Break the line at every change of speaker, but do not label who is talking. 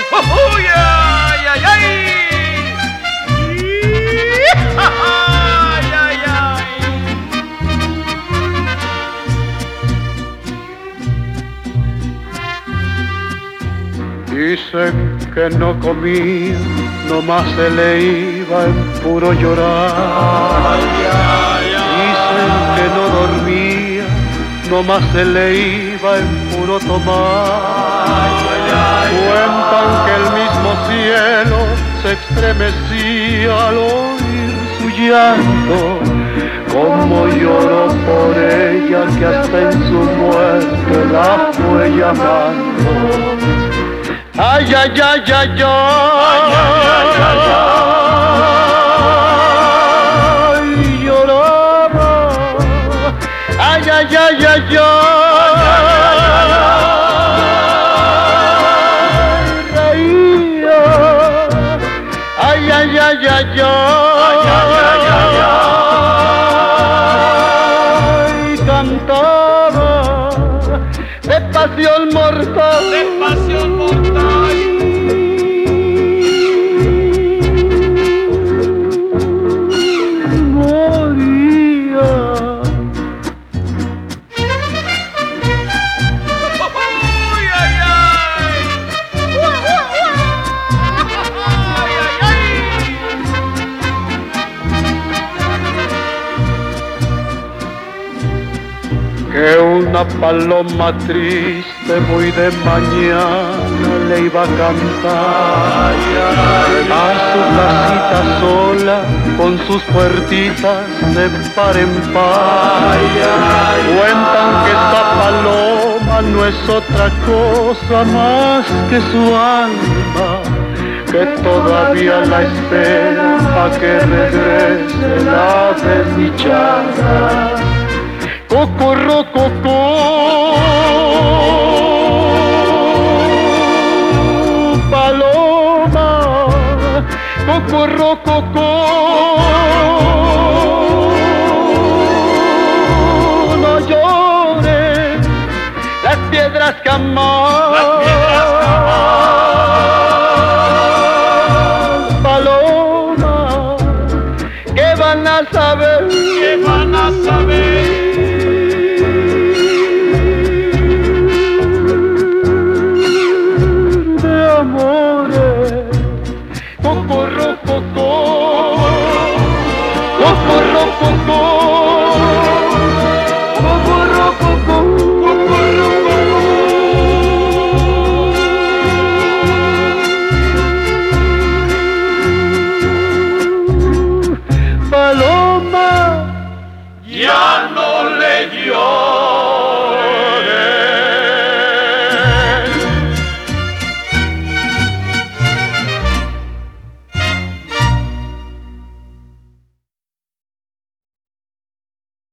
¡Uy, ay, ay, ay! ¡Ay, ay, ay!
Dicen que no comía, nomás se le iba en puro llorar. Dicen que no dormía, nomás se le iba en puro tomar. Cuentan que el mismo cielo se estremecía al oír su llanto, como lloró por ella que hasta en su muerte la fue llamando. Ay, ay, ay, ay, ay, ay, lloraba. Ay, ay, ay, ay, ay, reía. Ay, ay, ay, ay, ay, cantaba de pasión mortal.
¡De pasión mortal!
Moría.
¡Uy, ay, ay! ¡Ay, ay, ay!
Que una paloma triste muy de mañana le iba a cantar a su casita sola con sus puertitas de par en par. Cuentan que esta paloma no es otra cosa más que su alma, que todavía la espera a que regrese la desdichada. Cocorro, coco, paloma, cocorro, coco, no llores, las piedras jamás